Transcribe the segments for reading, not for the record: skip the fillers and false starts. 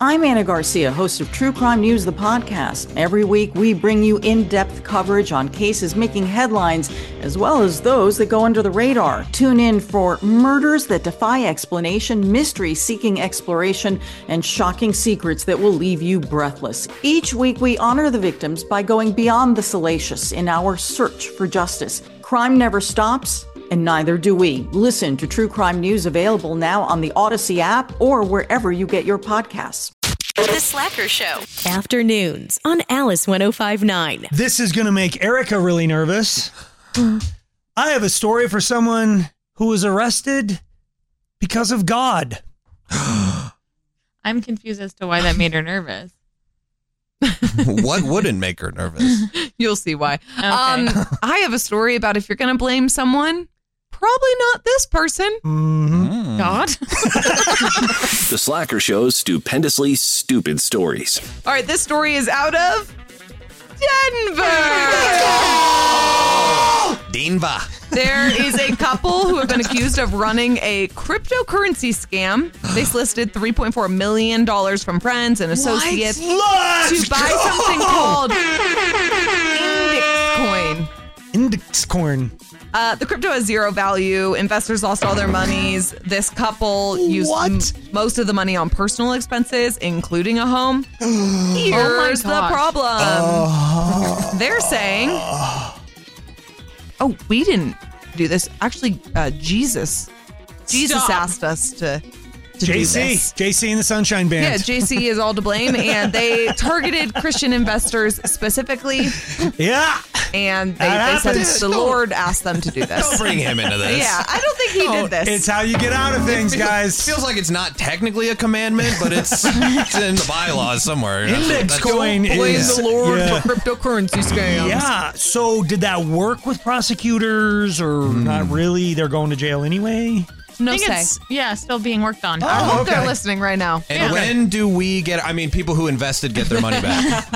I'm Anna Garcia, host of True Crime News, the podcast. Every week, we bring you in-depth coverage on cases making headlines, as well as those that go under the radar. Tune in for murders that defy explanation, mystery seeking exploration, and shocking secrets that will leave you breathless. Each week, we honor the victims by going beyond the salacious in our search for justice. Crime never stops, and neither do we. Listen to True Crime News, available now on the Odyssey app or wherever you get your podcasts. The Slacker Show. Afternoons on Alice 105.9. This is going to make Erica really nervous. I have a story for someone who was arrested because of God. I'm confused as to why that made her nervous. What wouldn't make her nervous? You'll see why. Okay. I have a story about if you're going to blame someone, probably not this person. Mm-hmm. God. The Slacker Show's stupendously stupid stories. All right, this story is out of Denver. Denver. There is a couple who have been accused of running a cryptocurrency scam. They solicited $3.4 million from friends and associates to buy something called Index Coin. Index Coin. The crypto has zero value. Investors lost all their monies. This couple used most of the money on personal expenses, including a home. Here's the problem. They're saying, oh, we didn't do this. Actually, Jesus asked us to do this. JC and the Sunshine Band. Yeah, JC is all to blame, and they targeted Christian investors specifically. Yeah. And they said the Lord asked them to do this. Don't bring him into this. Yeah, I don't think he did this. It's how you get out of things, guys. Feels like it's not technically a commandment, but it's in the bylaws somewhere. Index Coin is the Lord for cryptocurrency scams. Yeah. So did that work with prosecutors or not really? They're going to jail anyway? No I think say. it's, still being worked on. I hope okay. they're listening right now. And when do we get, people who invested get their money back?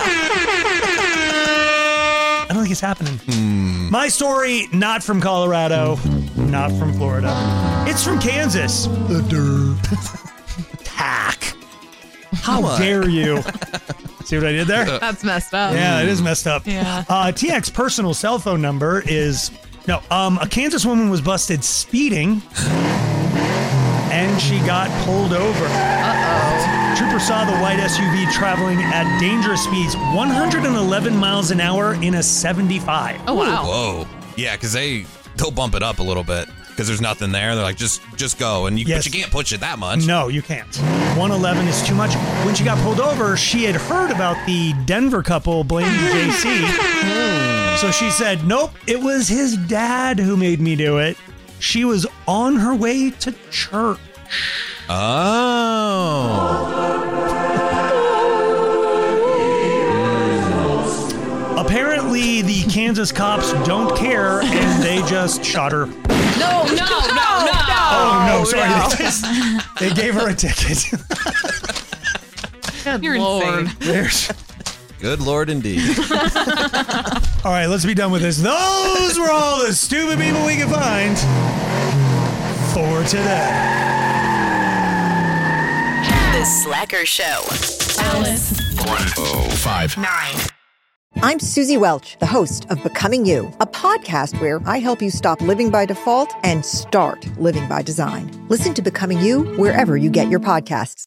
I don't think it's happening. My story, not from Colorado, not from Florida. It's from Kansas. The dirt. Tack. How dare you? See what I did there? That's messed up. Yeah, it is messed up. Yeah. TX personal cell phone number is... No, a Kansas woman was busted speeding, and she got pulled over. Uh-oh. Trooper saw the white SUV traveling at dangerous speeds, 111 miles an hour in a 75. Oh, wow. Whoa. Yeah, because they'll bump it up a little bit because there's nothing there. They're like, just go. And but you can't push it that much. No, you can't. 111 is too much. When she got pulled over, she had heard about the Denver couple blaming JC. So she said, nope, it was his dad who made me do it. She was on her way to church. Apparently, the Kansas cops don't care, and they just shot her. No. Oh, no, sorry. They gave her a ticket. Good You're Lord. insane. Good Lord, indeed. All right, let's be done with this. Those were all the stupid people we could find for today. The Slacker Show. Alice 105.9. I'm Susie Welch, the host of Becoming You, a podcast where I help you stop living by default and start living by design. Listen to Becoming You wherever you get your podcasts.